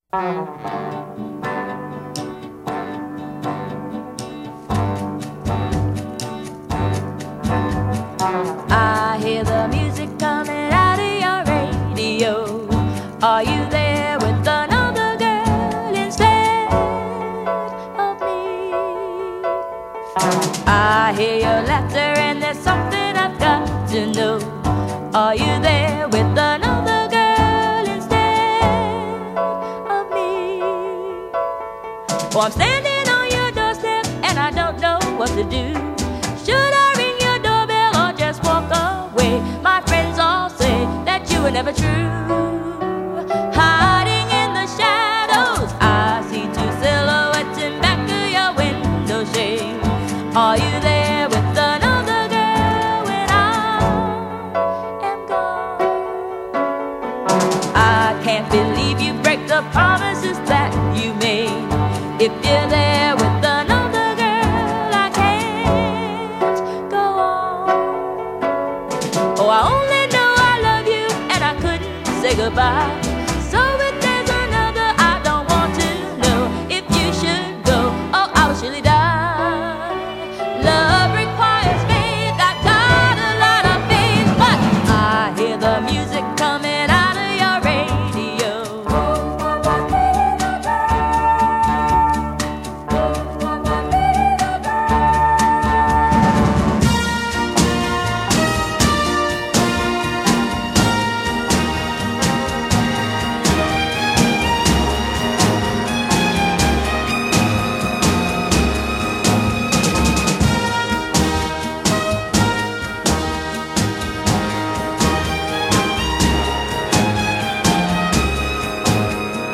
I hear the music coming out of your radio. Are you there with another girl instead of me? I hear your laughter and there's something I've got to know. Are you there with another girl instead of me? Oh, I'm standing on your doorstep and I don't know what to do. Should I ring your doorbell or just walk away? My friends all say that you were never true. Hiding in the shadows, I see two silhouettes in back of your window shade. Are you there with another girl when I am gone? I can't believe you break the promises that you made. If you're there with another girl, I can't go on. Oh, I only know I love you and I couldn't say goodbye. So if there's another, I don't want to know. If you should go, oh, I will surely die. Love requires faith, I've got a lot of faith, but I hear the music coming out of your radio.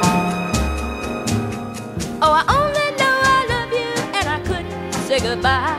Oh, I only know I love you and I couldn't say goodbye.